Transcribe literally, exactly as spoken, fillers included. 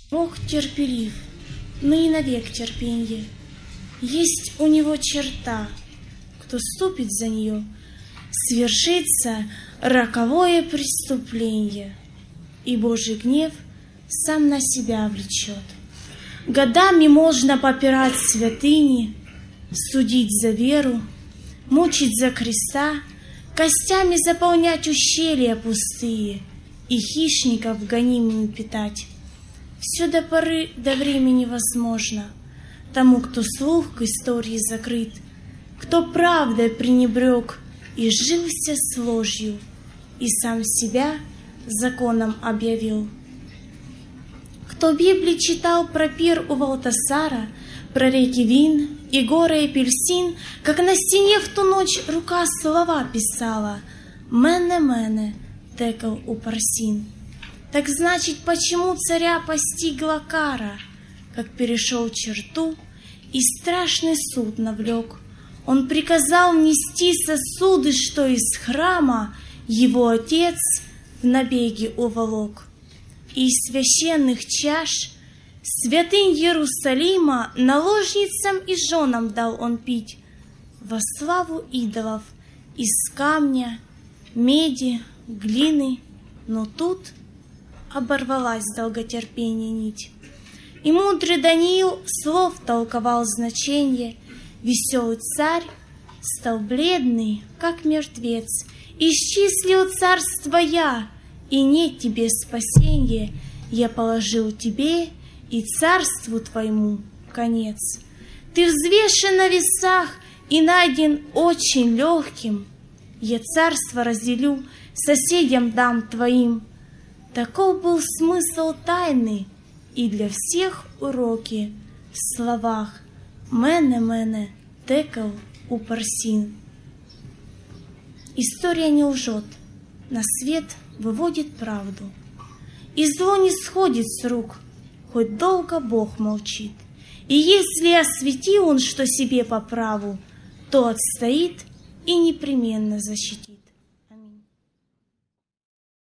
Бог терпелив, но не навек терпенье. Есть у него черта, кто ступит за нее, свершится роковое преступление, и Божий гнев сам на себя влечет. Годами можно попирать святыни, судить за веру, мучить за креста, костями заполнять ущелья пустые и хищников гонимыми питать. Все до поры до времени возможно тому, кто слух к истории закрыт, кто правдой пренебрег и жился с ложью, и сам себя законом объявил. Кто Библии читал про пир у Валтасара, про реки вин и горы апельсин, как на стене в ту ночь рука слова писала «Мене-мене, текал у Парсин». Так значит, почему царя постигла кара, как перешел черту и страшный суд навлек? Он приказал нести сосуды, что из храма его отец в набеги уволок. И из священных чаш святынь Иерусалима наложницам и женам дал он пить во славу идолов из камня, меди, глины. Но тут оборвалась долготерпения нить, и мудрый Даниил слов толковал значение. Веселый царь стал бледный, как мертвец, исчислил царство я, и нет тебе спасения. Я положил тебе и царству твоему конец. Ты взвешен на весах и найден очень легким. Я царство разделю, соседям дам твоим. Таков был смысл тайны, и для всех уроки в словах «Мене-мене, текал у Парсин». История не лжет, на свет выводит правду, и зло не сходит с рук, хоть долго Бог молчит. И если осветил он, что себе по праву, то отстоит и непременно защитит.